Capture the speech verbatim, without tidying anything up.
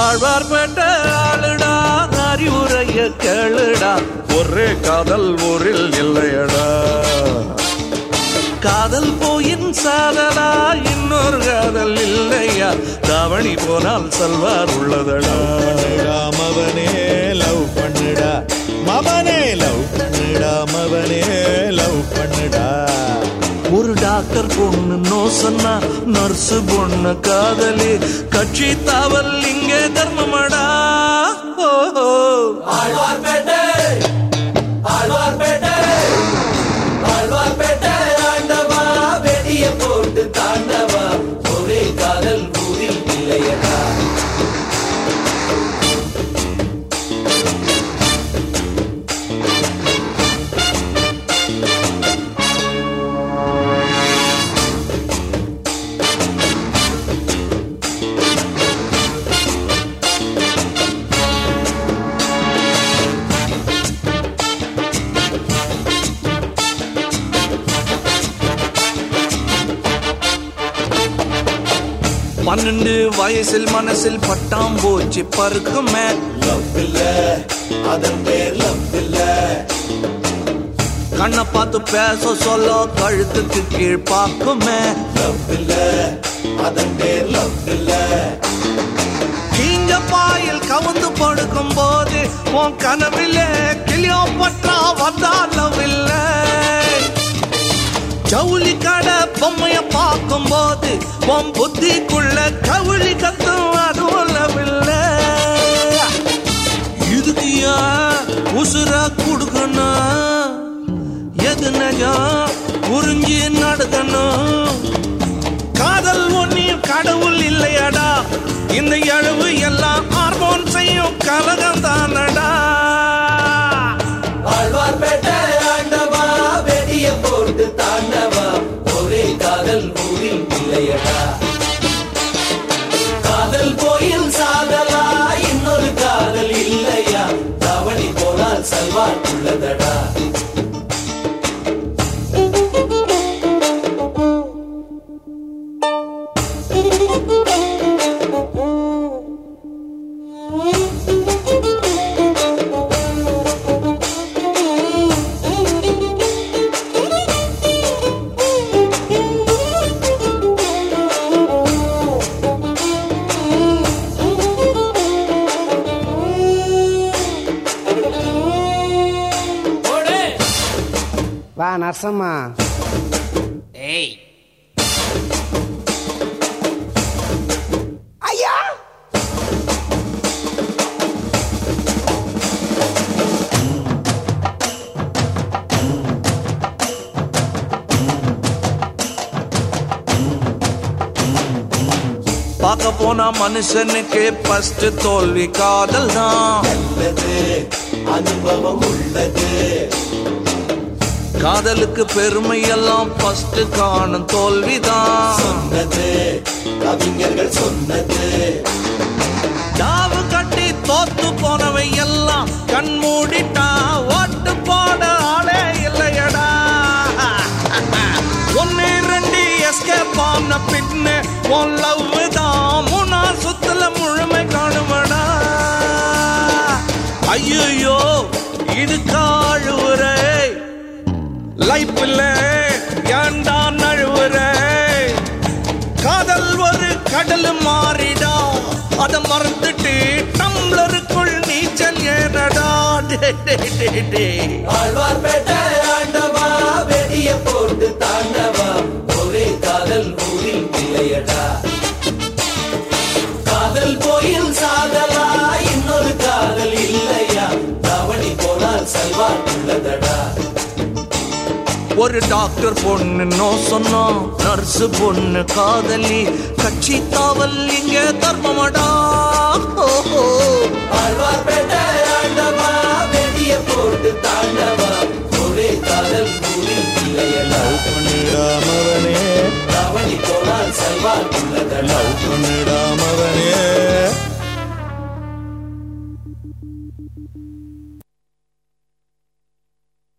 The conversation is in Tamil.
ஆழ்வார்பேட்டை ஆளுடா அறிவுரைய கேளுடா ஒரே காதல் ஊரில் இல்லையடா காதல் போயின் சாதலா இன்னொரு காதல் இல்லையா தாவணி போனால் சல்வார் உள்ளதடா மவனே லவ் பண்ணுடா மவனே லவ் பண்ணுடா மவனே லவ் பண்ணுடா ஒரு டாக்டர் பொண்ணு நோ சொன்னா நர்ஸு பொண்ணு காதலி கட்சி தாவல் இங்கே தர்மமடா ஆழ்வார்பேட்டை ஆழ்வார்பேட்டை ஆழ்வார்பேட்டை ஆண்டவா வெடிய போட்டு தாண்டவா ஒரே காதல் ஊரில் இல்லையடா பன்னெண்டு வயசில் மனசில் பட்டாம் போச்சு பருக்குமே லவ் இல்ல அதன் பேர் லவ் இல்ல கண்ணை பார்த்து பேச சொல்ல கழுத்துக்கு கீழ் பார்க்குமே லவ் இல்ல அதன் பேர் லவ் இல்ல கீஞ்ச பாயில் கவுந்து படுக்கும் போது உன் கனவிலே கிளியோ பற்றா வந்தா லவ் இல்ல ஜவுளி கடை பொம்மைய பார்க்கும் போது உன் புத்திக்குள்ள கவுளி கத்தும் அதுவும் லவ் இல்ல இதுக்கு ஏன் உசுரா கொடுக்கணும் எது நஜம் புரிஞ்சு நடக்கணும் காதல் ஒன்னியும் கடவுள் இல்லையடா இந்த எழுவு எல்லாம் ஹார்மோன் செய்யும் கலகம் தானடா ஆழ்வார்பேட்டை ஆண்டவா வெடிய போட்டு தாண்டவா ஒரே காதல் ஊரில் இல்லையடா காதல் கோயில் சாதலா இன்னொரு காதல் இல்லையா தவணி போனால் சல்வார் உள்ளதடா வா நரசம்மா ஏய் ஐயா பார்க்க போனா மனுஷனுக்கு ஃபர்ஸ்ட் தோல்வி காதல் தான் நல்லது அனுபவம் உள்ளது காதலுக்கு பெருமை எல்லாம் ஃபர்ஸ்ட் காணும் தோல்விதான் சொன்னது கவிஞர்கள் சொன்னது தாவு கட்டி தோத்து போனவை எல்லாம் கண் மூடிட்டா ஓட்டு போட ஆளே இல்லையடா ஒன்னு ரெண்டு எஸ்கேப் ஆன பின்னு உன் லவ் தான் மூணா சுத்துல முழுமை காணுமடா ஐயோ இது காழுவுரை லைஃப்ல ஏண்டா நழுவுரை காதல் ஒரு கடல் மாறிடா அத மறந்துட்டு டம்ளருக்குள் நீச்சல் ஏறடா ஆழ்வார்பேட்டை ஆண்டவா வெடிய போட்டு தாண்டவா ஒரே காதல் ஊரில் இல்லையடா காதல் கோயில் சாதலா இன்னொரு காதல் இல்லையா தவணி போனால் சல்வார் உள்ளதடா ஒரு டாக்டர் பொண்ணு நோ சொன்னா நர்ஸ் பொண்ணு காதலி கட்சி தாவல் இங்க தர்மமடா ஆழ்வார்பேட்டை ஆண்டவா வெடிய போட்டு தாண்டவா ஒரே காதல் ஊரில் இல்லையடா மவனே தவணி போனால் சல்வார் உள்ளதடா மவனே